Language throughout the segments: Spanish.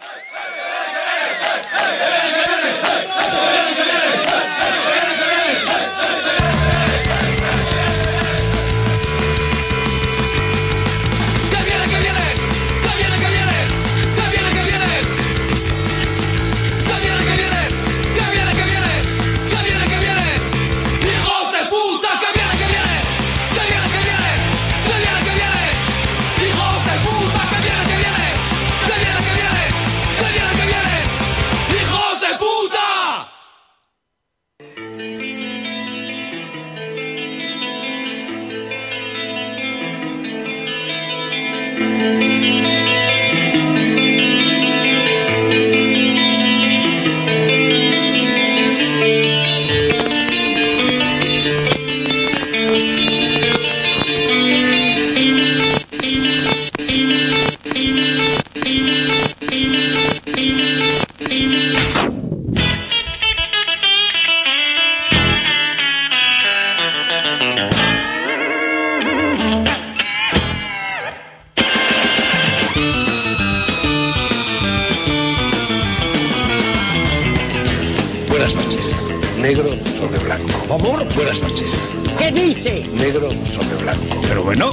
Buenas noches. Negro sobre blanco. Por favor, buenas noches. ¿Qué dice? Negro sobre blanco. Pero bueno.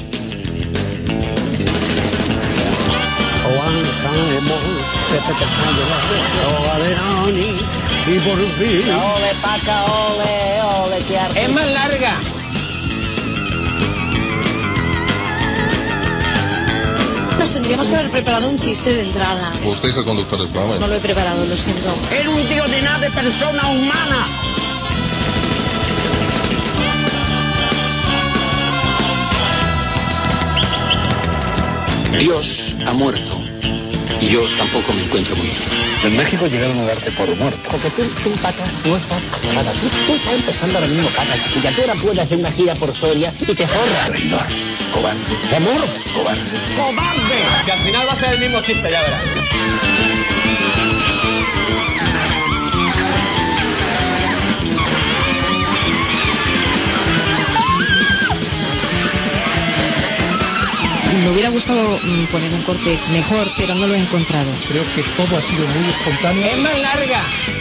Y por fin. Ole, paca, ole, ole, que arte. Es más larga. Nos tendríamos que haber preparado un chiste de entrada. Usted es el conductor del programa. No lo he preparado, lo siento. Era un tío de nada de persona humana. Dios ha muerto. Y yo tampoco me encuentro muy bien. En México llegaron a darte por muerto. Porque tú pata, no estás nada. Tú estás empezando ahora mismo, pata, chiquilla. Tú ahora puedes hacer una gira por Soria y te forras. Traidor. Cobarde. Amor. Cobarde. ¡Cobarde! Si al final va a ser el mismo chiste, ya verás. Me hubiera gustado poner un corte mejor, pero no lo he encontrado. Creo que todo ha sido muy espontáneo. Es más larga.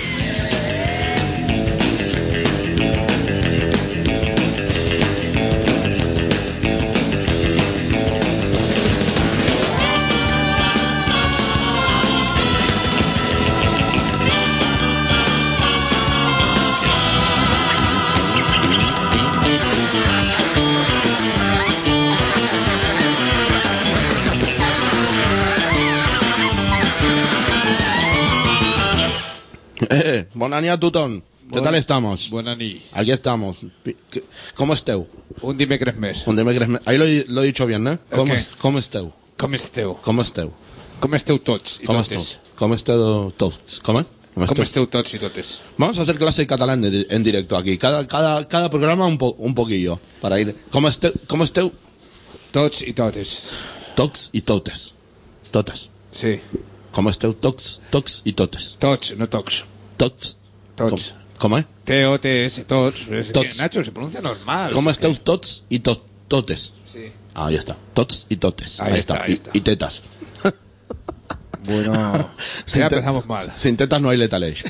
Bonani a tothom. ¿Qué tal estamos? Buena ni. Aquí estamos. ¿Cómo esteu? Un dimecres més. Un dimecres més. Ahí lo he dicho bien, ¿no? ¿Cómo esteu? Com esteu? ¿Cómo esteu? Com esteu tots i ¿Cómo totes? esteu? ¿Cómo esteu tots? ¿Cómo? Com esteu tots i totes? Vamos a hacer clase de catalán en directo aquí. Cada programa un poquillo. Para ir. ¿Cómo esteu? Tots i totes. Tocs y totes. Totes. Sí. ¿Cómo esteu? Tocs y totes. Tots, no tocs. Tots. Tots. ¿Cómo es? T-O-T-S, tots. Es Tots. que, Nacho, se pronuncia normal. ¿Cómo es que- esteu tots y totes? Sí. Ah, ya está. Tots y totes. Ahí está. Y tetas. Bueno, ya empezamos mal. Sin tetas no hay letal age.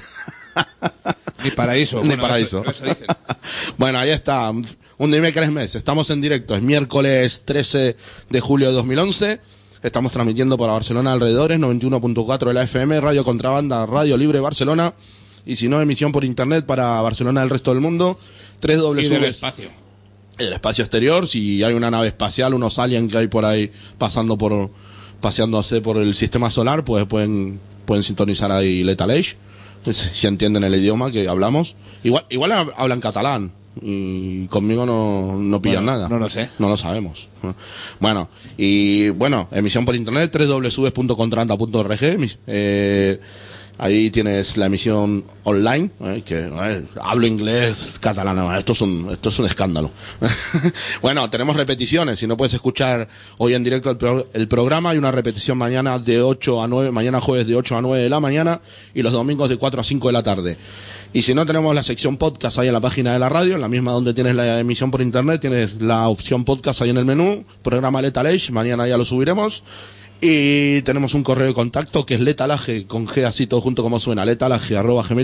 Ni paraíso. Ni Bueno, paraíso. Eso dicen. Bueno, ahí está. Un dimecres mes. Estamos en directo. Es miércoles 13 de julio de 2011. Estamos transmitiendo para Barcelona alrededores, 91.4 de la FM, Radio Contrabanda, Radio Libre Barcelona. Y si no, emisión por internet para Barcelona y el resto del mundo. 3 Y del espacio. El espacio exterior. Si hay una nave espacial, unos aliens que hay por ahí paseándose por el sistema solar, pues pueden sintonizar ahí Lethal Age, si entienden el idioma que hablamos. Igual hablan catalán y conmigo no pillan nada. No lo sé. No lo sabemos. Bueno, emisión por internet, www.contrabanda.org. Ahí tienes la emisión online, hablo inglés, catalán, esto es un escándalo. Bueno, tenemos repeticiones, si no puedes escuchar hoy en directo el programa, hay una repetición mañana de 8 a 9, mañana jueves de 8 a 9 de la mañana y los domingos de 4 a 5 de la tarde. Y si no, tenemos la sección podcast ahí en la página de la radio, en la misma donde tienes la emisión por internet, tienes la opción podcast ahí en el menú, programa Lethal Age, mañana ya lo subiremos. Y tenemos un correo de contacto que es letalaje, con G así todo junto como suena, letalaje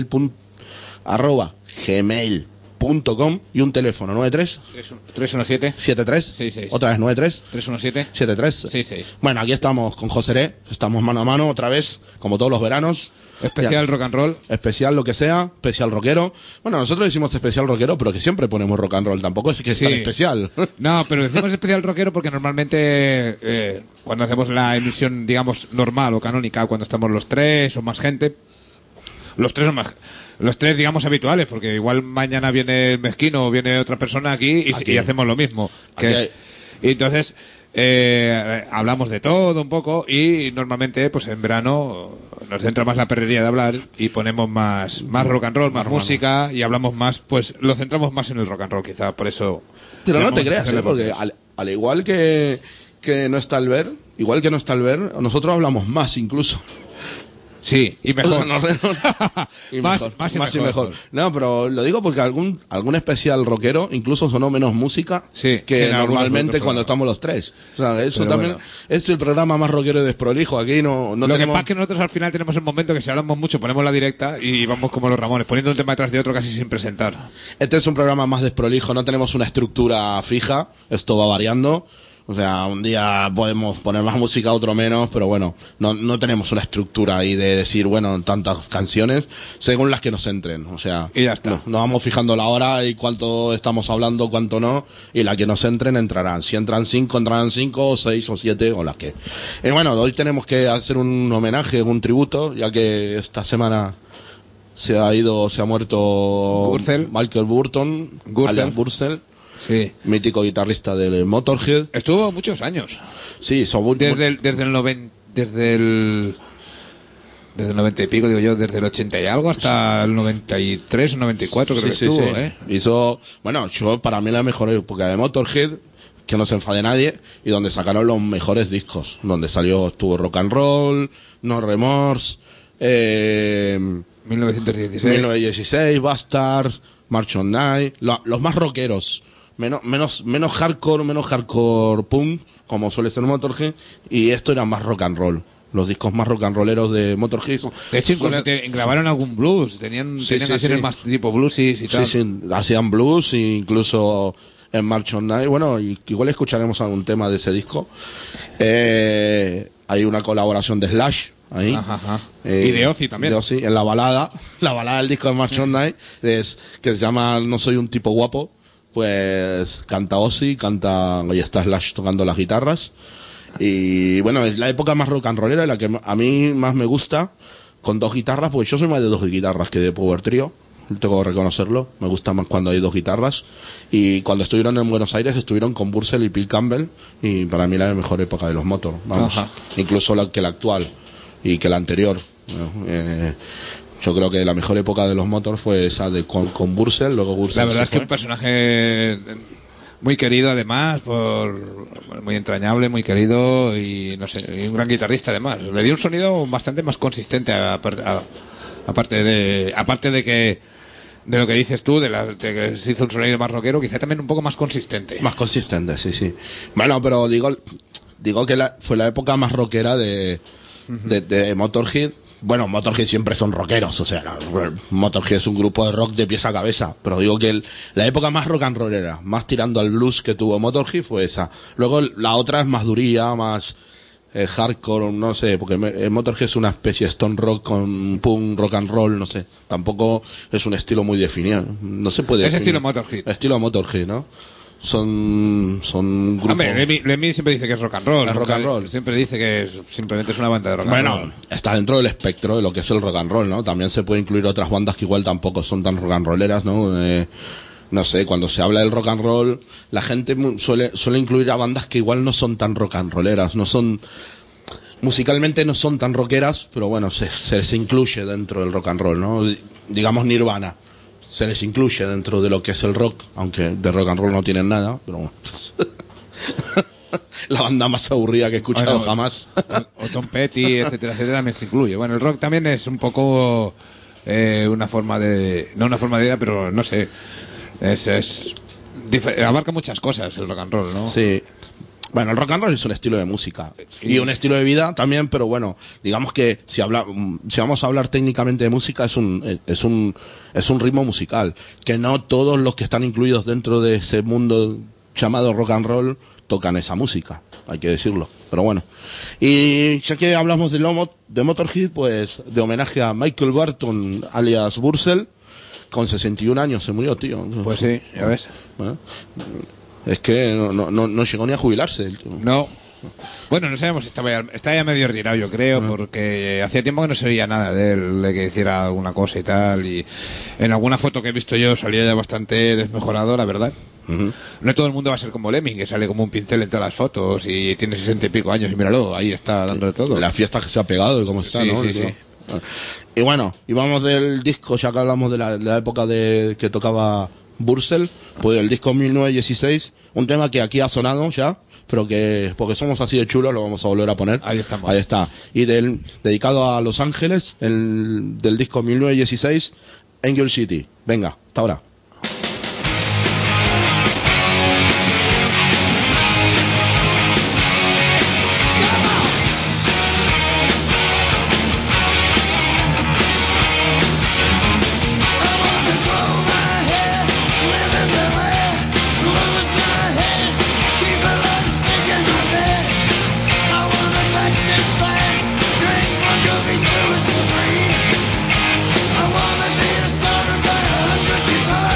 @gmail.com y un teléfono 93 317 73 66. otra vez 93 317 73 66. Bueno, aquí estamos con José, estamos mano a mano otra vez, como todos los veranos. Especial Ya. rock and roll. Especial lo que sea, especial rockero. Bueno, nosotros decimos especial rockero, pero que siempre ponemos rock and roll, tampoco es que es tan especial. No, pero decimos especial rockero porque normalmente cuando hacemos la emisión, digamos, normal o canónica, cuando estamos los tres o más gente, los tres, digamos, habituales, porque igual mañana viene el Mezquino o viene otra persona aquí y hacemos lo mismo. Y entonces hablamos de todo un poco y normalmente pues en verano nos entra más la perrería de hablar y ponemos más rock and roll, más música y hablamos más, pues lo centramos más en el rock and roll quizá, por eso. Pero no te creas, porque al igual que no está Albert, nosotros hablamos más incluso. Sí, y mejor. Y más y mejor. No, pero lo digo porque algún especial rockero incluso sonó menos música que normalmente cuando estamos los tres. O sea, eso pero también es el programa más rockero y desprolijo. Aquí no lo tenemos... que pasa es que nosotros al final tenemos el momento que si hablamos mucho ponemos la directa y vamos como los Ramones, poniendo un tema detrás de otro casi sin presentar. Este es un programa más desprolijo, no tenemos una estructura fija, esto va variando. O sea, un día podemos poner más música, otro menos, pero bueno, no tenemos una estructura ahí de decir, bueno, tantas canciones, según las que nos entren. O sea, y ya está. Nos vamos fijando la hora y cuánto estamos hablando, cuánto no, y la que nos entren entrarán. Si entran 5, entrarán 5, o 6 o 7, o las que. Y bueno, hoy tenemos que hacer un homenaje, un tributo, ya que esta semana se ha muerto Michael Burton, alias Bursell. Sí. Mítico guitarrista del Motorhead. Estuvo muchos años. Sí, desde el 90 y pico, digo yo, desde el 80 y algo hasta el 93 o 94 creo que estuvo, Hizo, bueno, para mí la mejor época de Motorhead, que no se enfade nadie, y donde sacaron los mejores discos, donde estuvo Rock and Roll, No Remorse, 1916, Bastards, March on Night, los más rockeros. Menos hardcore punk, como suele ser Motorhead, y esto era más rock and roll. Los discos más rock and rolleros de Motorhead. De hecho, incluso grabaron algún blues, tenían canciones más tipo blues y tal. Sí, hacían blues, e incluso en March on Night. Bueno, igual escucharemos algún tema de ese disco. Hay una colaboración de Slash ahí. Ajá. Y de Ozzy también. De Ozzy, en la balada del disco de March on Night, que se llama No soy un tipo guapo. Pues canta Ozzy, y está Slash tocando las guitarras. Y bueno, es la época más rock and rollera, la que a mí más me gusta, con dos guitarras, pues yo soy más de dos guitarras que de power trio, tengo que reconocerlo, me gusta más cuando hay dos guitarras. Y cuando estuvieron en Buenos Aires estuvieron con Bursell y Phil Campbell, y para mí la mejor época de los Motor, vamos, incluso que la actual y que la anterior. Yo creo que la mejor época de los Motor fue esa con Bursell, luego Bursell. La verdad es que un personaje muy querido además, muy entrañable, muy querido y no sé, y un gran guitarrista además. Le dio un sonido bastante más consistente aparte de que de lo que dices tú, de que se hizo un sonido más rockero, quizá también un poco más consistente. Más consistente, sí. Bueno, pero digo que fue la época más rockera de Motorhead. Bueno, Motorhead siempre son rockeros, o sea, Motorhead es un grupo de rock de pies a cabeza, pero digo que la época más rock and rollera, más tirando al blues que tuvo Motorhead fue esa. Luego la otra es más durilla, más hardcore, no sé, porque Motorhead es una especie de stone rock con punk, rock and roll, no sé, tampoco es un estilo muy definido, no se puede definir. Estilo Motorhead. Estilo Motorhead, ¿no? Son grupos. Hombre, Lemmy siempre dice que es rock and roll. Es rock and roll. Siempre dice que simplemente es una banda de rock and roll. Bueno, está dentro del espectro de lo que es el rock and roll, ¿no? También se puede incluir otras bandas que igual tampoco son tan rock and rolleras, ¿no? No sé, cuando se habla del rock and roll, la gente suele incluir a bandas que igual no son tan rock and rolleras, musicalmente no son tan rockeras, pero bueno, se les incluye dentro del rock and roll, ¿no? Digamos Nirvana. Se les incluye dentro de lo que es el rock, aunque de rock and roll no tienen nada, pero bueno. La banda más aburrida que he escuchado jamás. O Tom Petty, etcétera, también se incluye. Bueno, el rock también es un poco una forma de... No una forma de vida, pero no sé. Abarca muchas cosas el rock and roll, ¿no? Sí. Bueno, el rock and roll es un estilo de música y un estilo de vida también, pero bueno, digamos que si vamos a hablar técnicamente de música es un ritmo musical, que no todos los que están incluidos dentro de ese mundo llamado rock and roll tocan esa música, hay que decirlo, pero bueno. Y ya que hablamos de Motorhead, pues de homenaje a Michael Barton alias Bursell, con 61 años se murió, tío. Pues sí, ya ves. Es que no llegó ni a jubilarse el tío. No. Bueno, no sabemos si está ya medio retirado, yo creo, porque hacía tiempo que no se veía nada de él, de que hiciera alguna cosa y tal, y en alguna foto que he visto yo salía ya bastante desmejorado, la verdad. No todo el mundo va a ser como Lemmy, que sale como un pincel en todas las fotos y tiene 60 y pico años y míralo, ahí está dándole todo. La fiesta que se ha pegado y cómo está, sí, ¿no? Sí. Y bueno, y vamos del disco, ya que hablamos de la época de que tocaba Bursell, pues el disco 1916, un tema que aquí ha sonado ya, pero que porque somos así de chulos lo vamos a volver a poner. Ahí estamos. Ahí está. Y dedicado a Los Ángeles, del disco 1916, Angel City. Venga, hasta ahora. I wanna be a star by 100 guitars.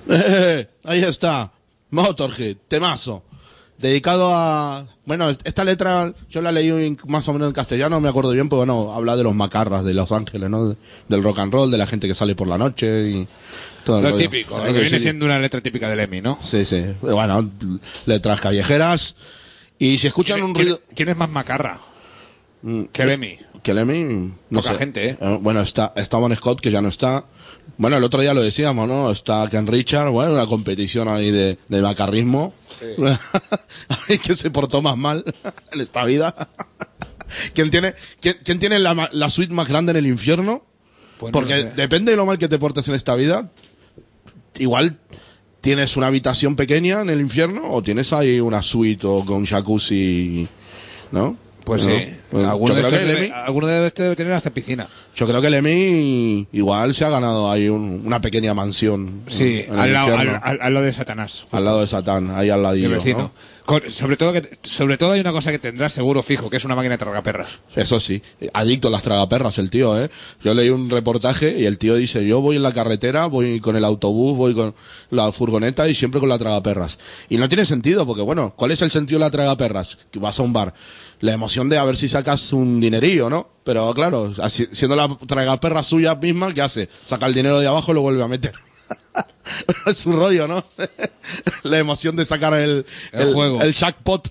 Ahí está. Motorhead, temazo. Dedicado a... Bueno, esta letra yo la leí más o menos en castellano, no me acuerdo bien, pero bueno, habla de los macarras de Los Ángeles, ¿no? Del rock and roll, de la gente que sale por la noche y... todo Lo típico, lo que viene siendo una letra típica de Lemmy, ¿no? Sí, sí. Bueno, letras callejeras. Y si escuchan un ruido... ¿Quién es más macarra que Lemmy? Que Lemmy, no Poca sé. gente, ¿eh? Bueno, está Bon Scott, que ya no está. Bueno, el otro día lo decíamos, ¿no? Está Ken Richard, bueno, una competición ahí de macarrismo. Sí. A ver quién se portó más mal en esta vida. ¿Quién tiene la suite más grande en el infierno? Pues porque no sé. Depende de lo mal que te portes en esta vida. Igual tienes una habitación pequeña en el infierno o tienes ahí una suite o con jacuzzi, ¿no? Pues no, sí, alguno de estos debe tener hasta piscina. Yo creo que Lemmy igual se ha ganado ahí una pequeña mansión. Sí, al lado de Satanás. Al lado de Satán, ahí al ladillo. El vecino. ¿No? Sobre todo hay una cosa que tendrás seguro fijo, que es una máquina de tragaperras. Eso sí, adicto a las tragaperras el tío, ¿eh? Yo leí un reportaje y el tío dice, yo voy en la carretera, voy con el autobús, voy con la furgoneta y siempre con la tragaperras. Y no tiene sentido, porque bueno, ¿cuál es el sentido de la tragaperras? Que vas a un bar. La emoción de a ver si sacas un dinerillo, ¿no? Pero claro, siendo la tragaperra suya misma, ¿qué hace? Saca el dinero de abajo y lo vuelve a meter. Es su rollo, ¿no? La emoción de sacar el juego. El jackpot.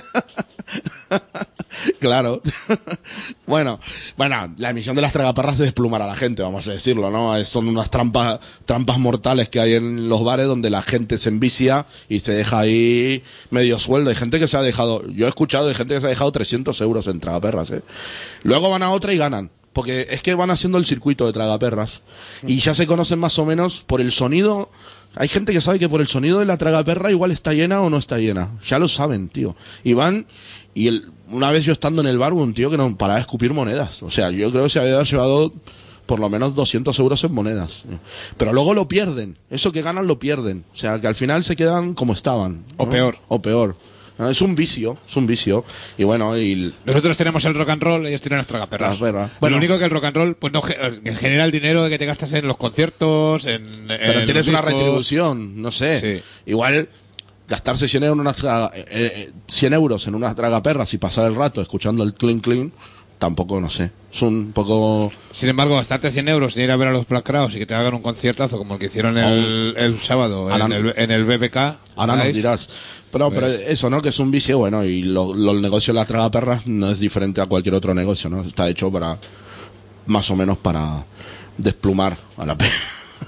Claro. Bueno, la emisión de las tragaperras es desplumar a la gente, vamos a decirlo, ¿no? Son unas trampas mortales que hay en los bares donde la gente se envicia y se deja ahí medio sueldo. Hay gente que se ha dejado, yo he escuchado de gente que se ha dejado 300 euros en tragaperras, ¿eh? Luego van a otra y ganan. Porque es que van haciendo el circuito de tragaperras. Y ya se conocen más o menos por el sonido. Hay gente que sabe que por el sonido de la tragaperra igual está llena o no está llena. Ya lo saben, tío. Y van, una vez yo estando en el bar, hubo un tío que no paraba de escupir monedas. O sea, yo creo que se había llevado por lo menos 200 euros en monedas. Pero luego lo pierden. Eso que ganan lo pierden. O sea, que al final se quedan como estaban, ¿no? O peor. Es un vicio. Y bueno, nosotros tenemos el rock and roll y ellos tienen las tragaperras. Bueno, lo único que el rock and roll pues no genera el dinero que te gastas en los conciertos, pero tienes una retribución, no sé. Sí. Igual gastarse 100 euros en unas tragaperras y pasar el rato escuchando el clean, tampoco, no sé. Es un poco... Sin embargo, gastarte 100 euros sin ir a ver a los Black Crowes y que te hagan un conciertazo como el que hicieron el sábado en el BBK. Ahora nos dirás. Pero eso, ¿no? Que es un vicio, bueno, y el negocio de la tragaperras no es diferente a cualquier otro negocio, ¿no? Está hecho más o menos para desplumar a la pena.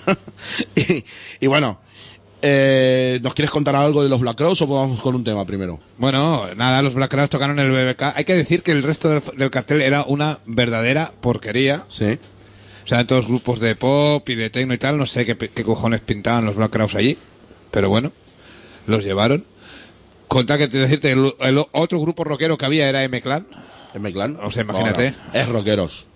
y bueno... ¿nos quieres contar algo de los Black Crowes o vamos con un tema primero? Bueno, nada, los Black Crowes tocaron el BBK. Hay que decir que el resto del cartel era una verdadera porquería. Sí. O sea, en todos grupos de pop y de techno y tal, no sé qué cojones pintaban los Black Crowes allí. Pero bueno, los llevaron. Conta que decirte, el otro grupo rockero que había era M-Clan. M-Clan. O sea, imagínate. Bueno, es rockeros.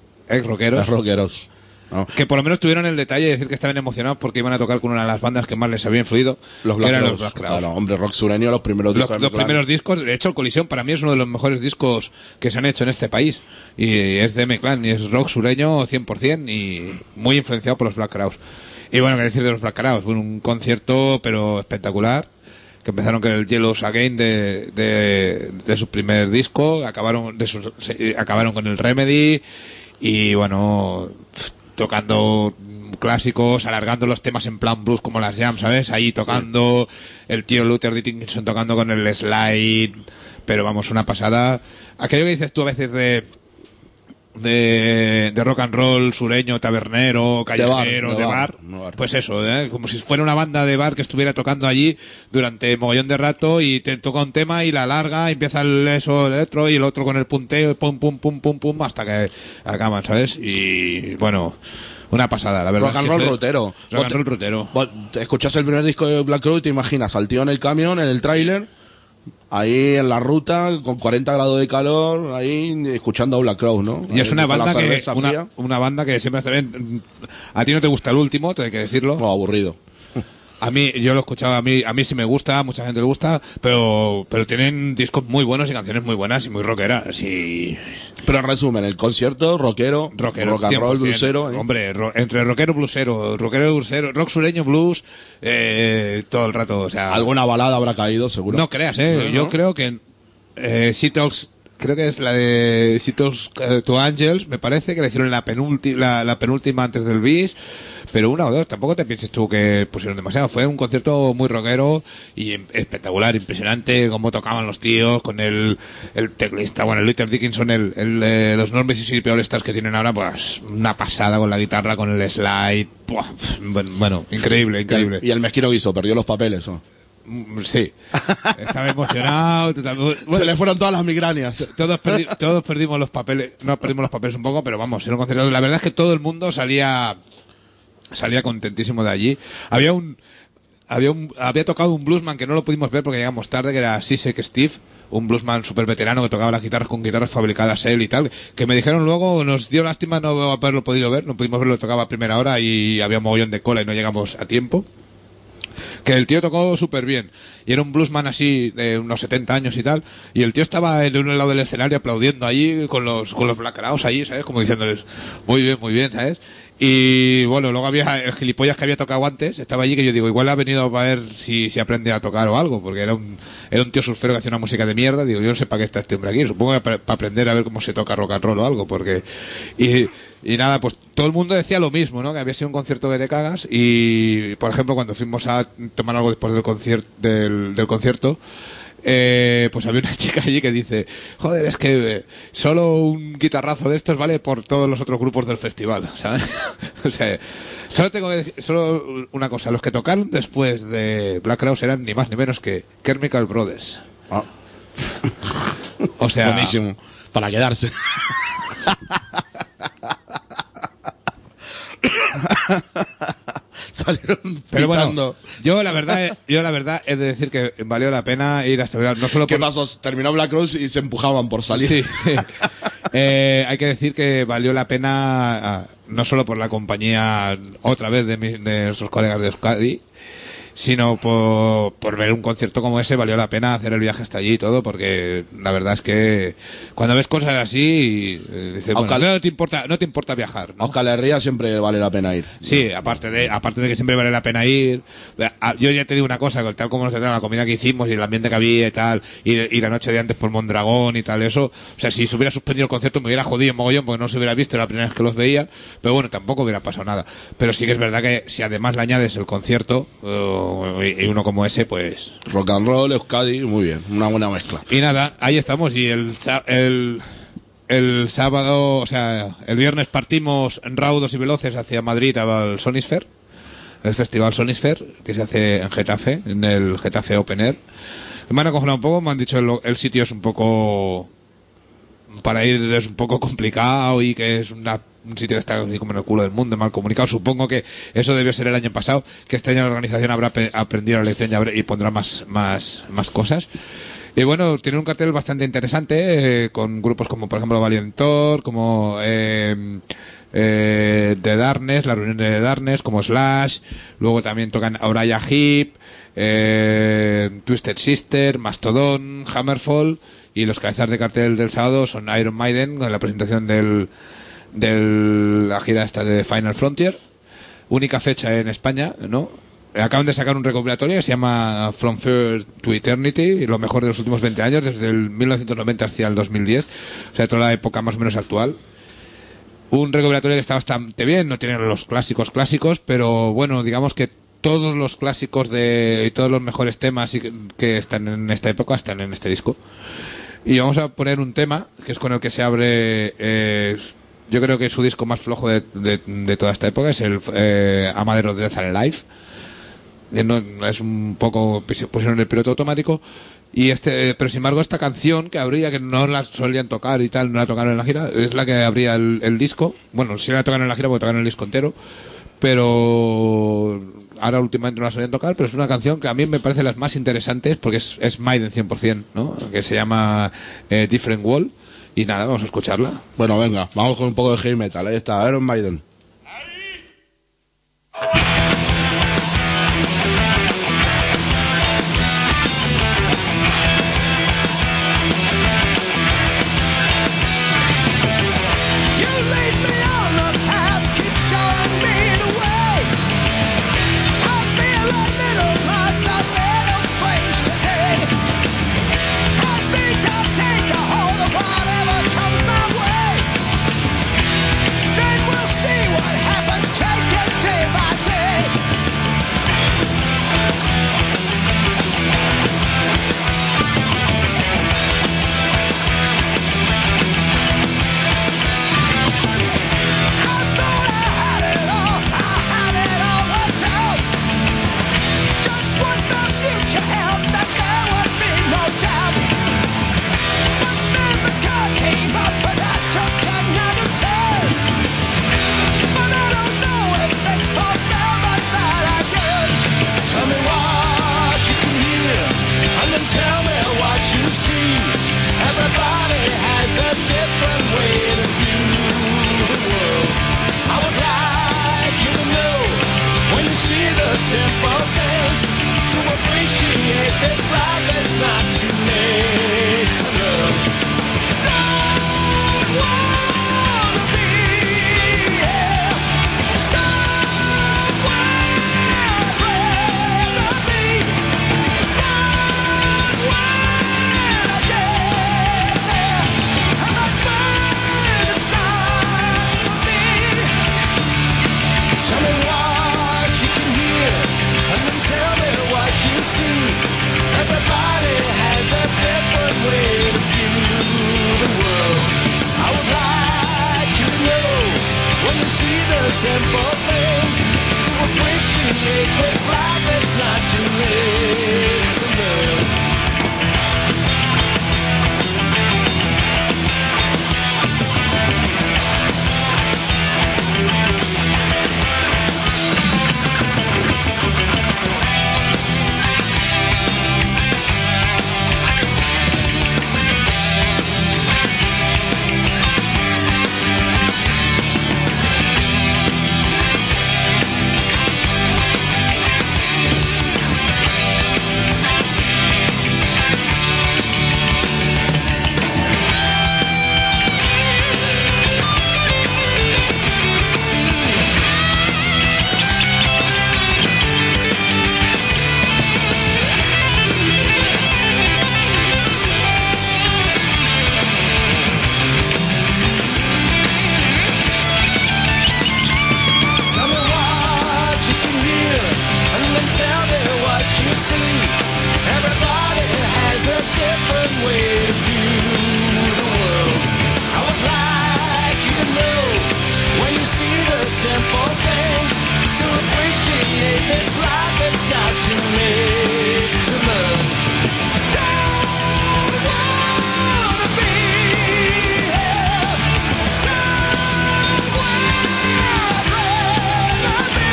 No. Que por lo menos tuvieron el detalle de decir que estaban emocionados porque iban a tocar con una de las bandas que más les había influido. Los Black Crowes. Claro, hombre, rock sureño, los primeros discos. Los primeros discos, de hecho, Colisión para mí es uno de los mejores discos que se han hecho en este país. Y es de M-Clan, y es rock sureño 100% y muy influenciado por los Black Crowes. Y bueno, qué decir de los Black Crowes, fue un concierto pero espectacular. Que empezaron con el Yellows Again de su primer disco, acabaron con el Remedy y bueno, tocando clásicos, alargando los temas en plan blues como las jams, ¿sabes? Ahí tocando, el tío Luther Dickinson tocando con el slide, pero vamos, una pasada. Aquello que dices tú a veces de rock and roll sureño, tabernero, callejero, de bar. Pues eso, como si fuera una banda de bar que estuviera tocando allí durante mogollón de rato y te toca un tema y la larga, y empieza el otro y el otro con el punteo, pum, pum, pum, pum, pum, hasta que acaban, ¿sabes? Y bueno, una pasada, la verdad. Rock and roll rutero. Rock and roll rutero. Te escuchas el primer disco de Black Crowes y te imaginas al tío en el camión, en el tráiler, ahí en la ruta, con 40 grados de calor, ahí escuchando a Black Crowes, ¿no? Y es una banda una banda que siempre está bien. A ti no te gusta el último, te hay que decirlo. No, aburrido. A mí, yo lo escuchaba, a mí sí me gusta, a mucha gente le gusta, pero tienen discos muy buenos y canciones muy buenas y muy rockeras y... Pero en resumen, el concierto rockero, rock and roll, 100%. bluesero. Hombre, entre rockero, bluesero, rock sureño, blues, todo el rato, o sea... Alguna balada habrá caído, seguro. No creas, yo creo que She Talks, creo que es la de She Talks to Angels, me parece, que la hicieron la penúltima antes del bis, pero una o dos, tampoco te pienses tú que pusieron demasiado. Fue un concierto muy rockero y espectacular, impresionante, cómo tocaban los tíos, con el teclista, bueno, el Luther Dickinson, los North Mississippi All Stars que tienen ahora, pues una pasada con la guitarra, con el slide, bueno, increíble. Y el mezquino guiso, perdió los papeles, ¿no? Sí, estaba emocionado. Bueno, se le fueron todas las migrañas. Todos perdimos los papeles, un poco, pero vamos, era un concierto. La verdad es que todo el mundo salía contentísimo de allí. Había tocado un bluesman que no lo pudimos ver porque llegamos tarde, que era Sisek Steve, un bluesman súper veterano que tocaba las guitarras con guitarras fabricadas él y tal, que me dijeron luego, nos dio lástima no haberlo podido ver, no pudimos verlo, tocaba a primera hora y había mogollón de cola y no llegamos a tiempo. Que el tío tocó súper bien y era un bluesman así de unos 70 años y tal, y el tío estaba en un lado del escenario aplaudiendo allí con los Black Crowes allí, ¿sabes? Como diciéndoles muy bien, ¿sabes? Y bueno, luego había el gilipollas que había tocado antes, estaba allí, que yo digo, igual ha venido para ver si aprende a tocar o algo, porque era un tío surfero que hacía una música de mierda. Digo, yo no sé para qué está este hombre aquí, supongo que para aprender a ver cómo se toca rock and roll o algo, porque... Y nada, pues todo el mundo decía lo mismo, ¿no? Que había sido un concierto que te cagas. Y, por ejemplo, cuando fuimos a tomar algo después del concierto, pues había una chica allí que dice, joder, es que solo un guitarrazo de estos vale por todos los otros grupos del festival, ¿sabes? O sea, solo tengo que decir, solo una cosa, los que tocaron después de Black Crowes eran ni más ni menos que Chemical Brothers. Ah. O sea... Buenísimo, para quedarse. Salieron pero pitando. bueno, yo la verdad es de decir que valió la pena ir hasta no solo ¿Qué por... pasó? Terminó Black Crowes y se empujaban por salir. Sí. Hay que decir que valió la pena no solo por la compañía otra vez de nuestros colegas de Euskadi, sino por ver un concierto como ese. Valió la pena hacer el viaje hasta allí y todo, porque la verdad es que cuando ves cosas así dices, bueno, no te importa viajar, ¿no? A Euskal Herria siempre vale la pena ir. Sí, aparte de que siempre vale la pena ir. Yo ya te digo una cosa, tal como nos trataron la comida que hicimos y el ambiente que había y tal, y la noche de antes por Mondragón y tal, eso, o sea, si se hubiera suspendido el concierto me hubiera jodido mogollón porque no se hubiera visto la primera vez que los veía, pero bueno, tampoco hubiera pasado nada. Pero sí que es verdad que si además le añades el concierto y uno como ese, pues... Rock and roll, Euskadi, muy bien, una buena mezcla. Y nada, ahí estamos, y el sábado, o sea, el viernes partimos raudos y veloces hacia Madrid al Sonisphere, el festival Sonisphere, que se hace en Getafe, en el Getafe Open Air. Me han acojonado un poco, me han dicho el sitio es un poco... para ir es un poco complicado y que es un sitio que está como en el culo del mundo, mal comunicado. Supongo que eso debió ser el año pasado, que este año la organización habrá aprendido la lección y pondrá más cosas. Y bueno, tiene un cartel bastante interesante, con grupos como por ejemplo Valientor, como The Darkness, la reunión de The Darkness, como Slash. Luego también tocan Uriah Heep, Twisted Sister, Mastodon, Hammerfall. Y los cabezas de cartel del sábado son Iron Maiden, con la presentación de la gira esta de Final Frontier. Única fecha en España, ¿no? Acaban de sacar un recopilatorio que se llama From Fear to Eternity, lo mejor de los últimos 20 años, desde el 1990 hacia el 2010, o sea, toda la época más o menos actual. Un recopilatorio que está bastante bien, no tiene los clásicos, pero bueno, digamos que todos los clásicos y todos los mejores temas que están en esta época están en este disco. Y vamos a poner un tema que es con el que se abre, yo creo que es su disco más flojo de toda esta época, es el A Matter of Death and Life. No, es un poco pusieron el piloto automático y pero sin embargo esta canción que no la solían tocar y tal, no la tocaron en la gira, es la que abría el disco. Bueno, sí la tocaron en la gira porque tocaron el disco entero, pero ahora últimamente no la solían tocar, pero es una canción que a mí me parece las más interesantes porque es Maiden 100%, ¿no? Que se llama Different Wall. Y nada, vamos a escucharla. Bueno, venga, vamos con un poco de heavy metal. Ahí está, Iron Maiden. Ahí. see everybody has a different way to view the world. I would like you to know when you see the simple things to appreciate this life. It's got to make to love. Don't wanna be here somewhere I'd rather be,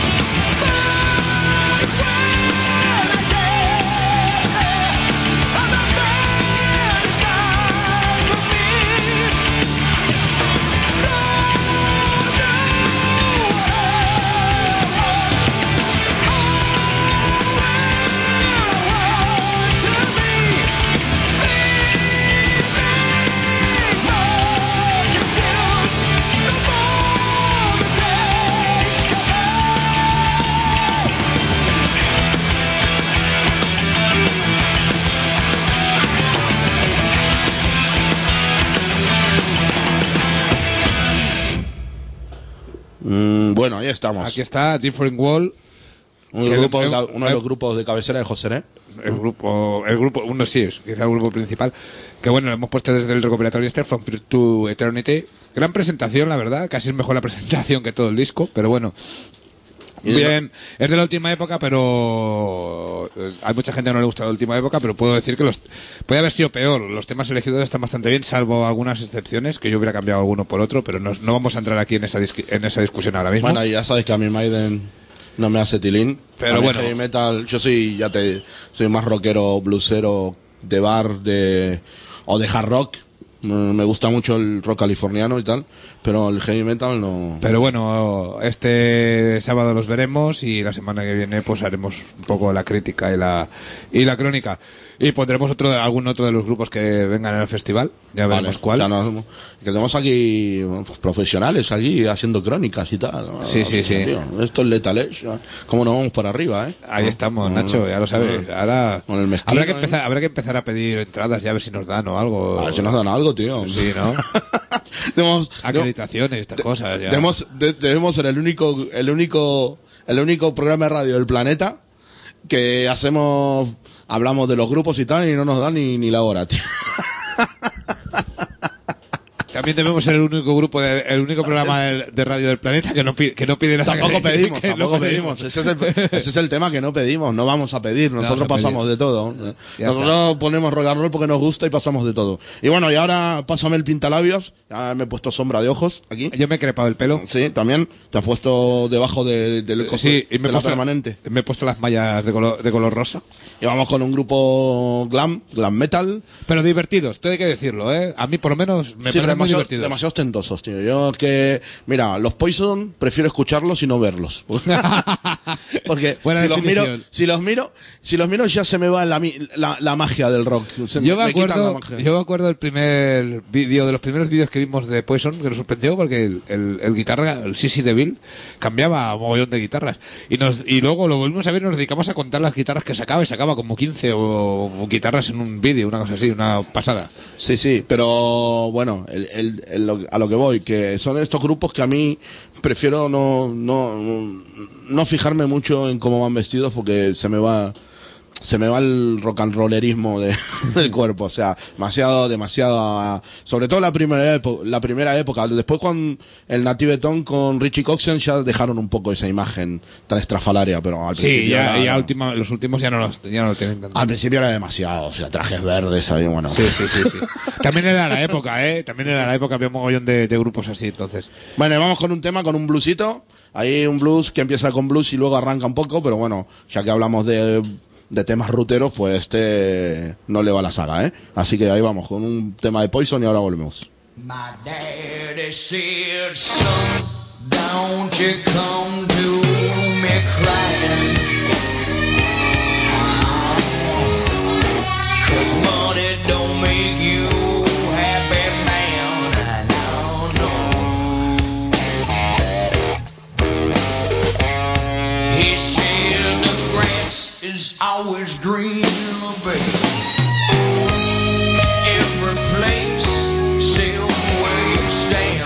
but when I get there, nothing is done for me. Don't know what Bueno, ahí estamos. Aquí está Different Wall. Uno de los grupos de cabecera de José. El grupo, uno sí es, quizá el grupo principal. Que bueno, lo hemos puesto desde el recopilatorio este, From Fear to Eternity. Gran presentación, la verdad, casi es mejor la presentación que todo el disco, pero bueno. Bien, es de la última época, pero hay mucha gente que no le gusta la última época, pero puedo decir que puede haber sido peor. Los temas elegidos están bastante bien, salvo algunas excepciones, que yo hubiera cambiado alguno por otro, pero no vamos a entrar aquí en esa discusión ahora mismo. Bueno, ya sabes que a mí Maiden no me hace tilín. Pero bueno, heavy metal, yo soy más rockero, bluesero, de bar, o de hard rock. Me gusta mucho el rock californiano y tal, pero el heavy metal no. Pero bueno, este sábado los veremos y la semana que viene pues haremos un poco la crítica y la crónica. Y pondremos algún otro de los grupos que vengan al festival, ya veremos cuál. O sea, que tenemos aquí profesionales aquí haciendo crónicas y tal. Sí. Tío, esto es letales. ¿Cómo nos vamos para arriba, Ahí estamos, Nacho, ya lo sabes. Ahora con el mezquino, habrá que empezar a pedir entradas, ya a ver si nos dan o algo. A ver si nos dan algo, tío. Sí, ¿no? Acreditaciones, estas cosas. Ya. Debemos ser el único programa de radio del planeta que hablamos de los grupos y tal y no nos dan ni la hora, tío. También debemos ser el único programa de radio del planeta que no pide la Tampoco pedimos. Ese es el tema, que no pedimos, no vamos a pedir. Nosotros pasamos de todo. Nosotros ponemos rock and roll porque nos gusta y pasamos de todo. Y bueno, y ahora pásame el pintalabios. Ya me he puesto sombra de ojos aquí. Yo me he crepado el pelo. Sí, también. Te has puesto debajo del la permanente. Me he puesto las mallas de color rosa. Y vamos con un grupo glam metal. Pero divertidos, todo hay que decirlo, ¿eh? A mí por lo menos me parece muy divertido. Demasiado ostentosos, tío. Yo que, mira, los Poison prefiero escucharlos y no verlos. Porque si los miro ya se me va la magia del rock. Yo me acuerdo del primer vídeo, de los primeros vídeos que vimos de Poison, que nos sorprendió porque el guitarra, el Sissy DeVille, cambiaba un mogollón de guitarras. Y luego lo volvimos a ver y nos dedicamos a contar las guitarras que sacaba, y sacaba como 15 o guitarras en un vídeo, una cosa así, una pasada. Sí, pero bueno, a lo que voy, que son estos grupos que a mí prefiero no fijarme mucho en cómo van vestidos porque se me va el rock and rollerismo del cuerpo, o sea, demasiado, sobre todo la primera época, después con el Native Tongue con Richie Kotzen ya dejaron un poco esa imagen tan estrafalaria, pero al principio los últimos ya no lo tienen tanto. Al principio era demasiado, o sea, trajes verdes ahí, bueno. Sí. También era la época, había un mogollón de grupos así, entonces. Bueno, vamos con un tema, con un bluesito, ahí un blues que empieza con blues y luego arranca un poco, pero bueno, ya que hablamos de temas ruteros, pues no le va la saga, ¿eh? Así que ahí vamos, con un tema de Poison y ahora volvemos. My daddy said, son, don't you come to me crying, 'cause money don't make you happy, man. No. He said the grass is always green, baby. Every place, still where you stand.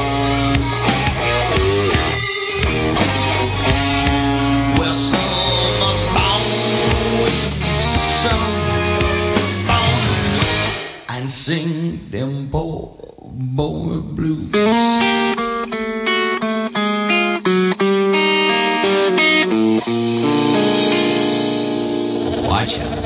Well, son, them poor boy blues. Watch out.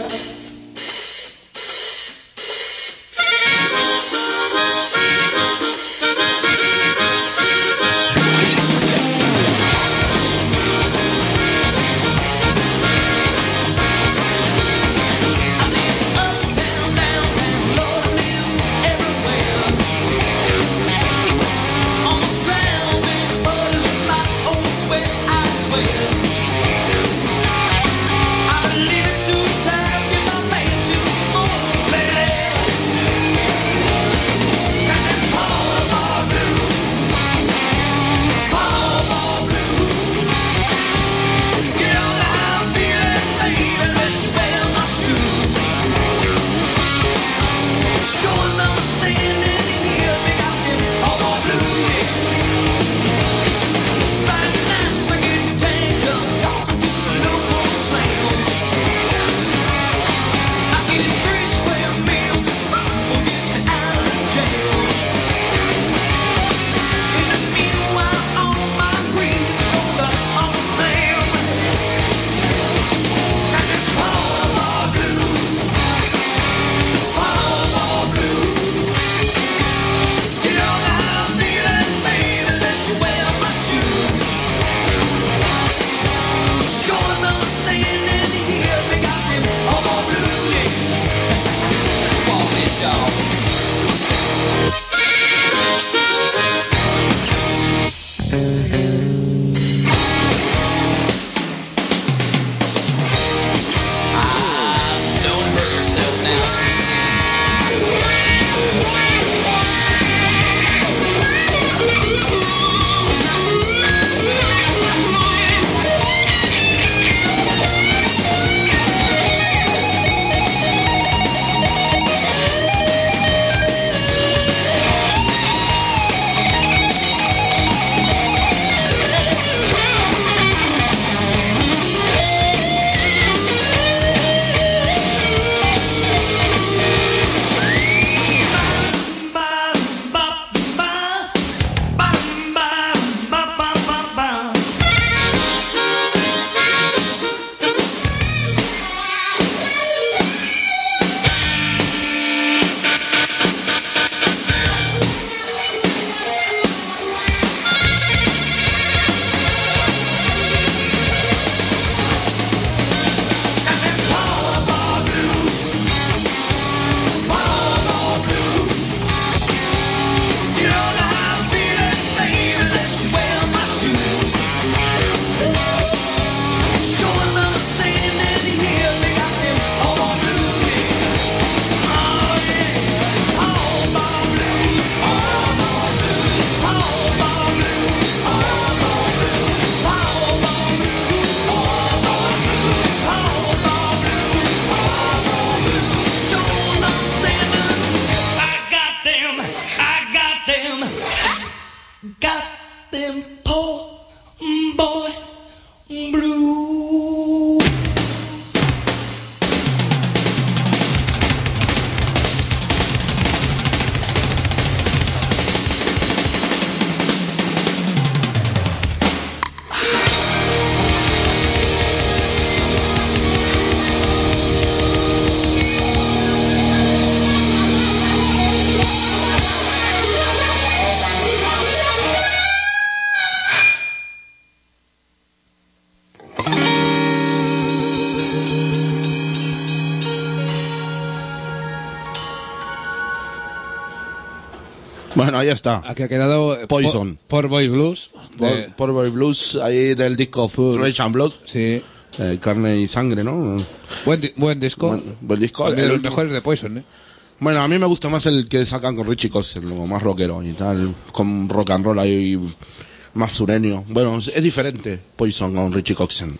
Bueno, ahí está. Aquí ha quedado Poison. Por Boy Blues. Por Boy Blues, ahí del disco Flesh and Blood. Sí. Carne y sangre, ¿no? Buen disco. Buen disco. De los mejores de Poison, ¿eh? Bueno, a mí me gusta más el que sacan con Richie Kotzen, lo más rockero y tal, con rock and roll ahí más sureño. Bueno, es diferente Poison con Richie Kotzen.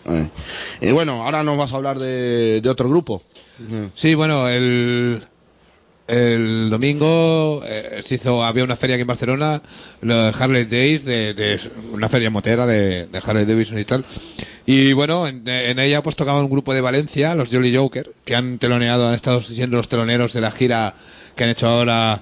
Y bueno, ahora nos vas a hablar de otro grupo. Sí, bueno, el domingo había una feria aquí en Barcelona, los Harley Days, de una feria motera de Harley Davidson y tal. Y bueno, en ella pues tocaba un grupo de Valencia, los Jolly Joker, que han estado siendo los teloneros de la gira que han hecho ahora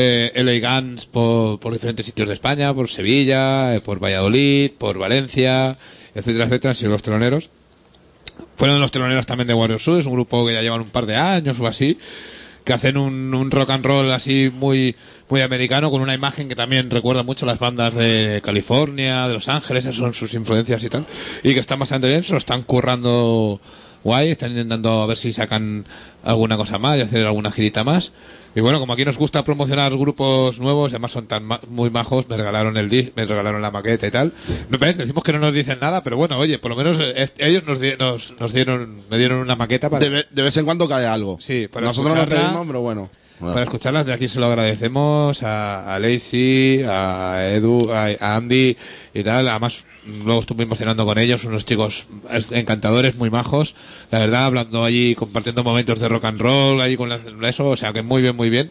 LA Guns por diferentes sitios de España, por Sevilla, por Valladolid, por Valencia, etcétera, etcétera, han sido los teloneros. Fueron los teloneros también de Warrior Sud, es un grupo que ya llevan un par de años o así, que hacen un rock and roll así muy muy americano, con una imagen que también recuerda mucho a las bandas de California, de Los Ángeles, esas son sus influencias y tal, y que están bastante bien, se lo están currando guay, están intentando a ver si sacan alguna cosa más y hacer alguna girita más. Y bueno, como aquí nos gusta promocionar grupos nuevos, además son tan muy majos, me regalaron me regalaron la maqueta y tal. ¿No ves? Decimos que no nos dicen nada, pero bueno, oye, por lo menos ellos me dieron una maqueta para... De vez en cuando cae algo. Sí, para nosotros nos escucharla, pedimos, pero bueno. Para escucharlas, de aquí se lo agradecemos a Lacey, a Edu, a Andy y tal. Además, luego estuvimos cenando con ellos, unos chicos encantadores, muy majos. La verdad, hablando allí, compartiendo momentos de rock and roll, allí con eso, o sea que muy bien, muy bien.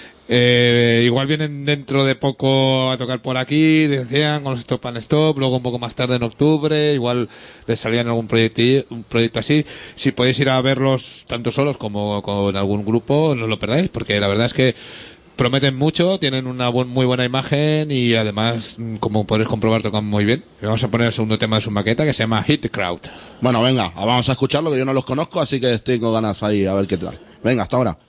Igual vienen dentro de poco a tocar por aquí, decían, con los Stop and Stop, luego un poco más tarde en octubre, igual les salían algún un proyecto así. Si podéis ir a verlos tanto solos como con algún grupo, no lo perdáis, porque la verdad es que prometen mucho, tienen una muy buena imagen y además, como podéis comprobar, tocan muy bien. Y vamos a poner el segundo tema de su maqueta, que se llama Hit the Crowd. Bueno, venga, vamos a escucharlo, que yo no los conozco, así que tengo ganas ahí a ver qué tal. Venga, hasta ahora.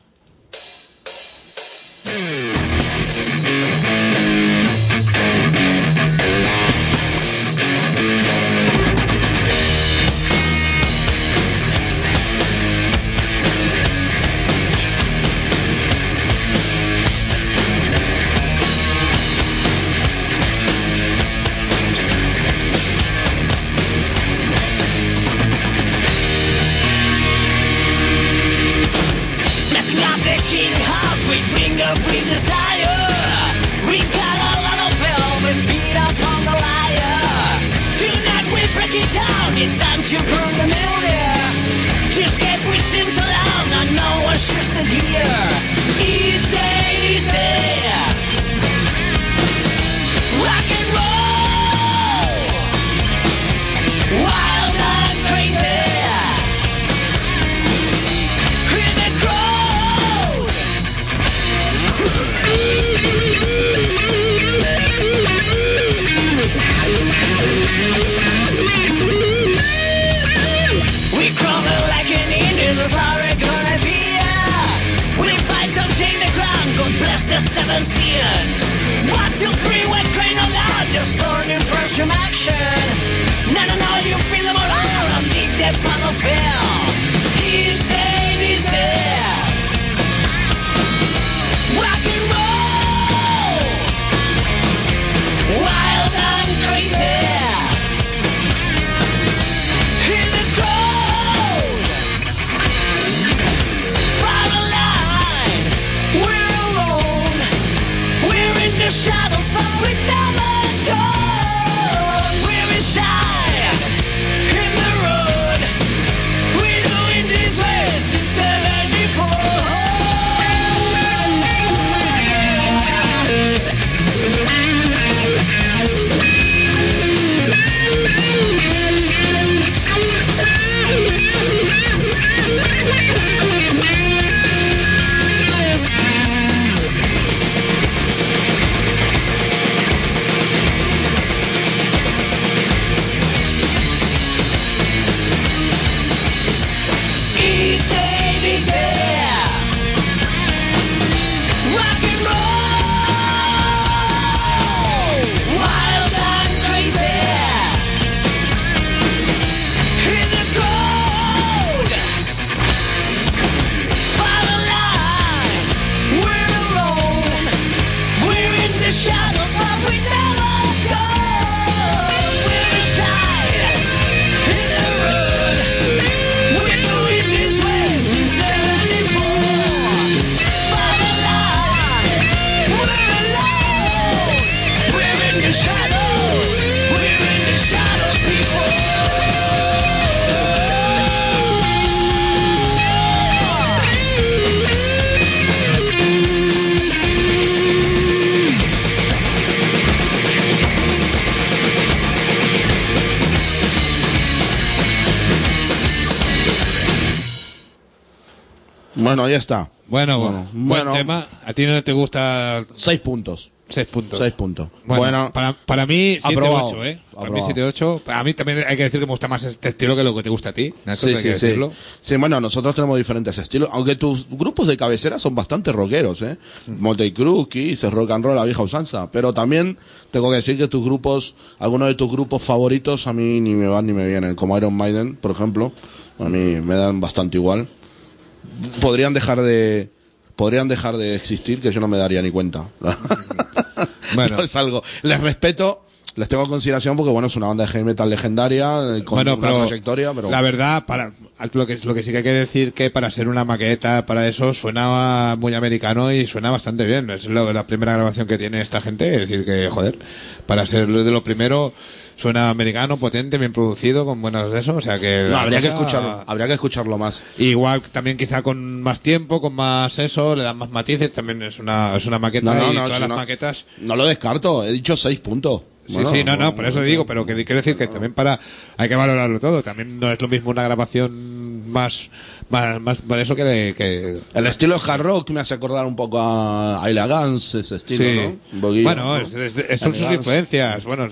Bueno, ya está. Bueno, buen tema. ¿A ti no te gusta 6 puntos. 6 puntos? 6 puntos. Bueno, para mí 7-8, aprobado. ¿eh? Para mí 7-8. A mí también hay que decir que me gusta más este estilo que lo que te gusta a ti. Nacho, hay que decirlo. Sí, bueno, nosotros tenemos diferentes estilos. Aunque tus grupos de cabecera son bastante rockeros, ¿eh? Motley Crue, Kiss, rock and roll, la vieja usanza. Pero también tengo que decir que algunos de tus grupos favoritos a mí ni me van ni me vienen. Como Iron Maiden, por ejemplo. A mí me dan bastante igual. Podrían dejar de existir, que yo no me daría ni cuenta. Bueno, No es algo. Les respeto, les tengo en consideración porque bueno, es una banda de heavy metal legendaria con una trayectoria, pero la verdad, lo que sí que hay que decir que para ser una maqueta, para eso suena muy americano y suena bastante bien. Es la primera grabación que tiene esta gente, es decir que joder, para ser de lo primero suena americano, potente, bien producido, con buenas de eso, o sea que no, habría que escucharlo más. Igual también quizá con más tiempo, con más eso, le dan más matices, también es una maqueta y todas las maquetas. No lo descarto, he dicho 6 puntos. Bueno, por eso digo, pero que quiero decir que también hay que valorarlo todo, también no es lo mismo una grabación más por eso que el estilo hard rock me hace acordar un poco a Ayla Guns, ese estilo, sí. ¿no? Un poquillo, bueno, ¿no? son sus influencias, bueno,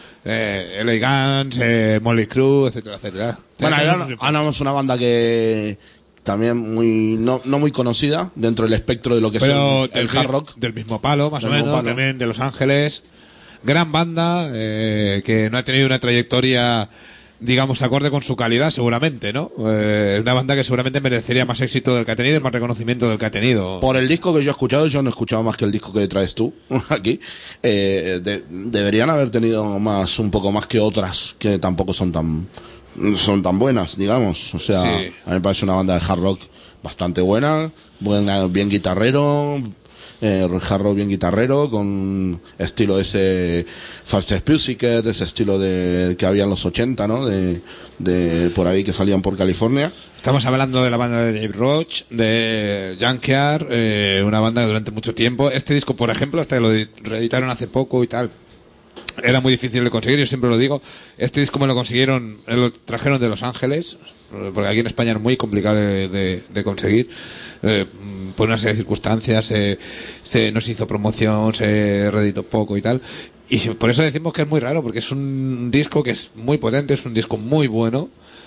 L.A. Guns, Motley Crue, etcétera, etcétera. Bueno, ahora es una banda que también no muy conocida dentro del espectro de lo que es el hard rock. Del mismo palo, más o menos, también de Los Ángeles. Gran banda, que no ha tenido una trayectoria, digamos, acorde con su calidad, seguramente, ¿no? Una banda que seguramente merecería más éxito del que ha tenido y más reconocimiento del que ha tenido. Por el disco que yo he escuchado, yo no he escuchado más que el disco que traes tú aquí. Deberían haber tenido un poco más que otras que tampoco son tan buenas, digamos. O sea, a mí me parece una banda de hard rock bastante buena, bien guitarrero. Hard rock bien guitarrero, con estilo ese Fastest Pussycat, ese estilo que había en los 80, ¿no? De por ahí que salían por California. Estamos hablando de la banda de Dave Roach, de Junkyard, una banda que durante mucho tiempo, este disco, por ejemplo, hasta que lo reeditaron hace poco y tal, era muy difícil de conseguir, yo siempre lo digo. Este disco lo trajeron de Los Ángeles, porque aquí en España es muy complicado de conseguir. Por una serie de circunstancias no se hizo promoción, se reeditó poco y tal, y por eso decimos que es muy raro, porque es un disco que es muy potente, es un disco muy bueno,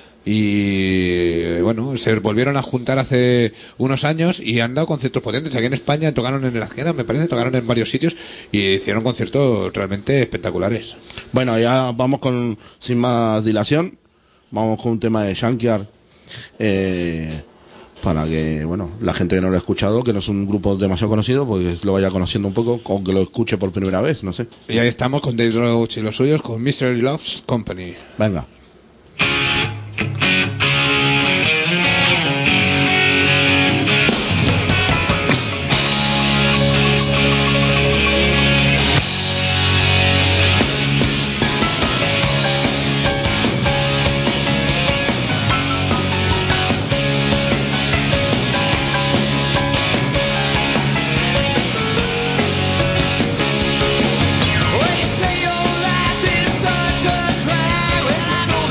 y bueno, se volvieron a juntar hace unos años y han dado conciertos potentes. Aquí en España tocaron en el Azquena, me parece, tocaron en varios sitios y hicieron conciertos realmente espectaculares. Bueno, ya vamos sin más dilación, vamos con un tema de Junkyard, para que, bueno, la gente que no lo ha escuchado, que no es un grupo demasiado conocido, pues lo vaya conociendo un poco, o que lo escuche por primera vez, no sé. Y ahí estamos con Dave Roach y los suyos, con Mystery Loves Company. Venga. Well, you say your life is such a drag. Well, I know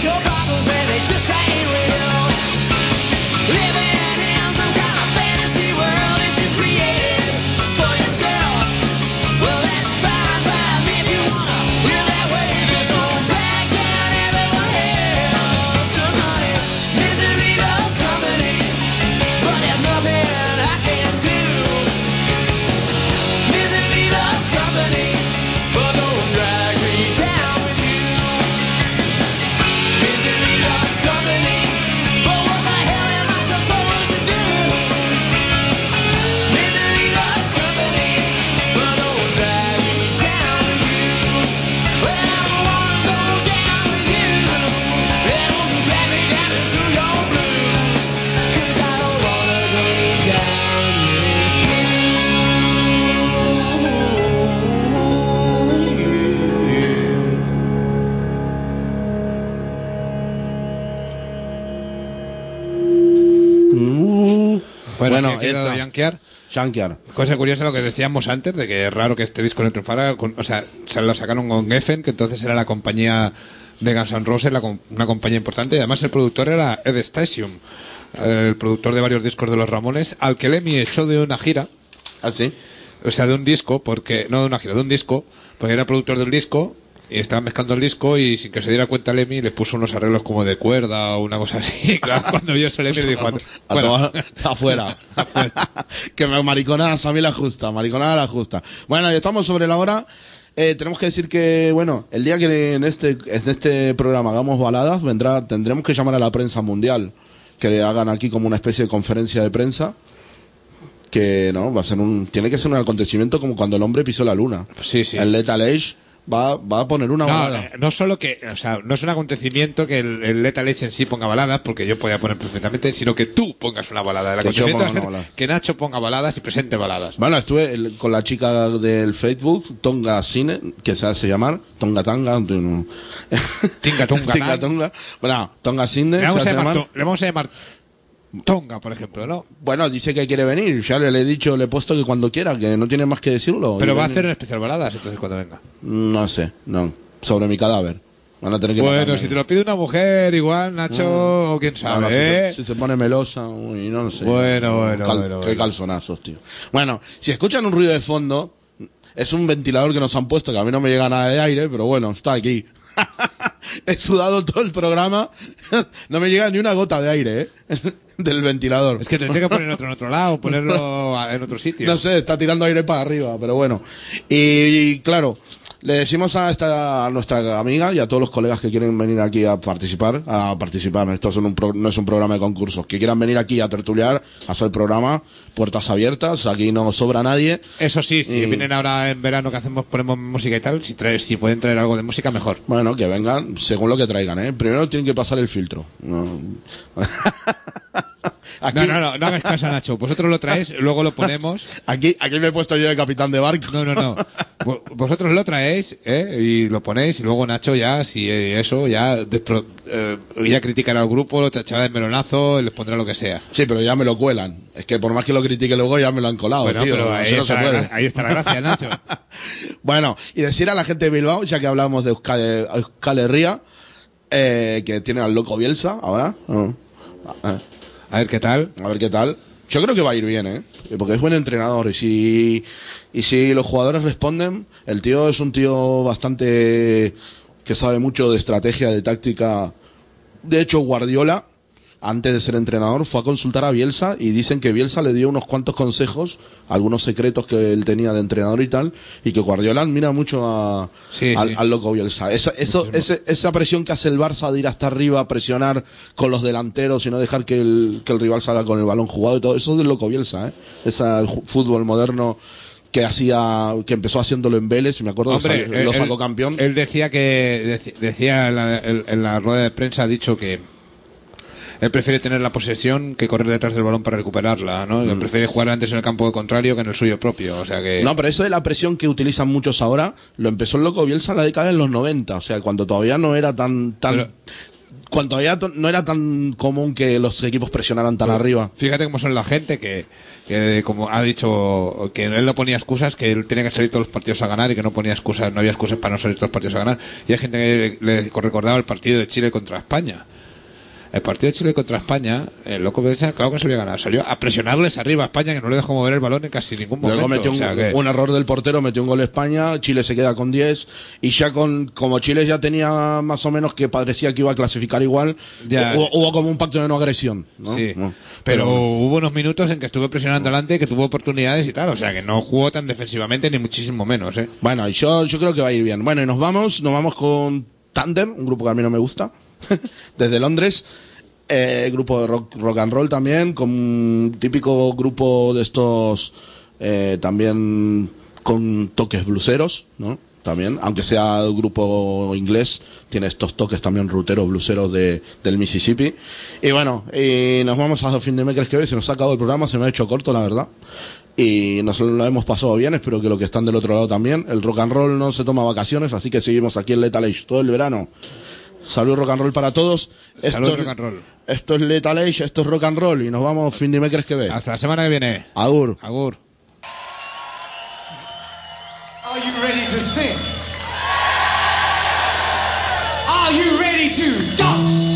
your problems, man, they just ain't real. Living in some kind of fantasy world that you created for yourself. Well, that's fine by me if you wanna live that way. Just don't drag down everyone else. 'Cause honey, misery loves company, but there's nothing I can do. Misery loves company, but don't drag me down with you. Misery loves company, but what the hell am I supposed to do? Misery loves company, but don't drag me down with you. Well, I don't wanna go down with you. Hey, don't you drag me down into your blues. 'Cause I don't wanna go down with Bueno, Bueno, aquí ha quedado esta. Yankear. Shankyar. Cosa curiosa lo que decíamos antes, de que es raro que este disco no triunfara. O sea, se lo sacaron con Geffen, que entonces era la compañía de Guns N' Roses, una compañía importante. Y además el productor era Ed Stasium, el productor de varios discos de los Ramones, al que Lemmy echó de una gira. ¿Ah, sí? O sea, de un disco, porque no de una gira, de un disco, porque era productor del disco y estaba mezclando el disco y sin que se diera cuenta Lemmy le puso unos arreglos como de cuerda o una cosa así. Claro, cuando vio eso Lemmy le dijo, A tomar- afuera. Que me mariconada a mí la justa, mariconada la justa. Bueno, ya estamos sobre la hora. Tenemos que decir que, bueno, el día que en este programa hagamos baladas, tendremos que llamar a la prensa mundial, que le hagan aquí como una especie de conferencia de prensa, que no, va a ser tiene que ser un acontecimiento como cuando el hombre pisó la luna. Sí, sí. El Lethal Age va a poner una No, balada. no solo que, o sea, no es un acontecimiento que el Lethal Age en sí ponga baladas, porque yo podía poner perfectamente, sino que tú pongas una balada. El Que yo acontecimiento va a ponga ser una balada. que Nacho ponga baladas y presente baladas. Bueno, estuve con la chica del Facebook, Tonga Cine, que se hace llamar, Tonga Tanga, Tinga Tonga Tinga Tang. Tonga. Bueno, Tonga Cine, Le vamos, se a hace llamar, llamar. le vamos a llamar Tonga, por ejemplo, ¿no? Bueno, dice que quiere venir, ya le he dicho, le he puesto que cuando quiera, que no tiene más que decirlo. Pero Y va a viene. hacer un especial baladas entonces cuando venga. No sé, no, sobre mi cadáver. Van a tener que Bueno, matarme. si te lo pide una mujer, igual, Nacho, o quién sabe, Bueno, ¿eh? si se pone melosa, uy, no lo sé. Bueno, Qué bueno. calzonazos, tío. Bueno, si escuchan un ruido de fondo, es un ventilador que nos han puesto, que a mí no me llega nada de aire, pero bueno, está aquí. He sudado todo el programa, no me llega ni una gota de aire, del ventilador. Es que tendría que poner otro en otro lado, ponerlo en otro sitio. No sé, está tirando aire para arriba, pero bueno. Y claro, le decimos a nuestra amiga y a todos los colegas que quieren venir aquí a participar. Esto no es un programa de concursos. Que quieran venir aquí a tertuliar, a hacer programa, puertas abiertas, aquí no sobra nadie. Eso sí, si Y- vienen ahora en verano que hacemos, ponemos música y tal, si pueden traer algo de música, mejor. Bueno, que vengan según lo que traigan, ¿eh? Primero tienen que pasar el filtro. No. Aquí, No hagáis caso a Nacho. Vosotros lo traéis, luego lo ponemos. aquí me he puesto yo de capitán de barco. No. Vosotros lo traéis, y lo ponéis, y luego Nacho ya, si eso, ya criticará al grupo, lo tachará de melonazo, y les pondrá lo que sea. Sí, pero ya me lo cuelan. Es que por más que lo critique luego, ya me lo han colado, Bueno, tío. pero Eso no se puede. ahí está la gracia, Nacho. Bueno, y decir a la gente de Bilbao, ya que hablamos de Euskal Herria, que tiene al loco Bielsa ahora. A ver qué tal. A ver qué tal. Yo creo que va a ir bien, ¿eh? Porque es buen entrenador. Y si los jugadores responden, el tío es un tío bastante que sabe mucho de estrategia, de táctica. De hecho, Guardiola, antes de ser entrenador, fue a consultar a Bielsa y dicen que Bielsa le dio unos cuantos consejos, algunos secretos que él tenía de entrenador y tal, y que Guardiola admira mucho Sí. al loco Bielsa. Esa presión que hace el Barça de ir hasta arriba, presionar con los delanteros y no dejar que el rival salga con el balón jugado y todo, eso es del loco Bielsa, ¿eh? Ese fútbol moderno que empezó haciéndolo en Vélez, y me acuerdo que lo sacó campeón. Él decía decía en la rueda de prensa, ha dicho que él prefiere tener la posesión que correr detrás del balón para recuperarla, ¿no? Él prefiere jugar antes en el campo contrario que en el suyo propio, o sea que... No, pero eso de la presión que utilizan muchos ahora, lo empezó el loco Bielsa en la década de los 90, o sea, cuando todavía no era tan cuando todavía no era tan común que los equipos presionaran tan arriba. Fíjate cómo son la gente que como ha dicho, que él no ponía excusas, que él tenía que salir todos los partidos a ganar y que no ponía excusas, no había excusas para no salir todos los partidos a ganar. Y hay gente que le recordaba el partido de Chile contra España. El partido de Chile contra España, el loco pensaba, claro que salió a ganar, salió a presionarles arriba a España, que no le dejó mover el balón en casi ningún momento. Luego metió un error del portero, metió un gol España, Chile se queda con 10 y ya como Chile ya tenía más o menos que parecía que iba a clasificar igual, hubo como un pacto de no agresión, ¿no? Sí, pero hubo unos minutos en que estuvo presionando adelante, que tuvo oportunidades y tal, o sea que no jugó tan defensivamente ni muchísimo menos, ¿eh? Bueno, y yo creo que va a ir bien. Bueno, y nos vamos con Tandem, un grupo que a mí no me gusta, desde Londres. Grupo de rock and roll también, con un típico grupo de estos también con toques bluseros, ¿no? También, aunque sea el grupo inglés, tiene estos toques también ruteros, bluseros del Mississippi. Y bueno, nos vamos a fin de mes, que se nos ha acabado el programa, se me ha hecho corto, la verdad. Y nos lo hemos pasado bien, espero que los que están del otro lado también. El rock and roll no se toma vacaciones, así que seguimos aquí en Lethal Age todo el verano. Salud rock and roll para todos. Salud rock and roll. Esto es Lethal Age, esto es rock and roll y nos vamos fin de mes que ve. Hasta la semana que viene. Agur. Agur. Are you ready to sing? Are you ready to dance?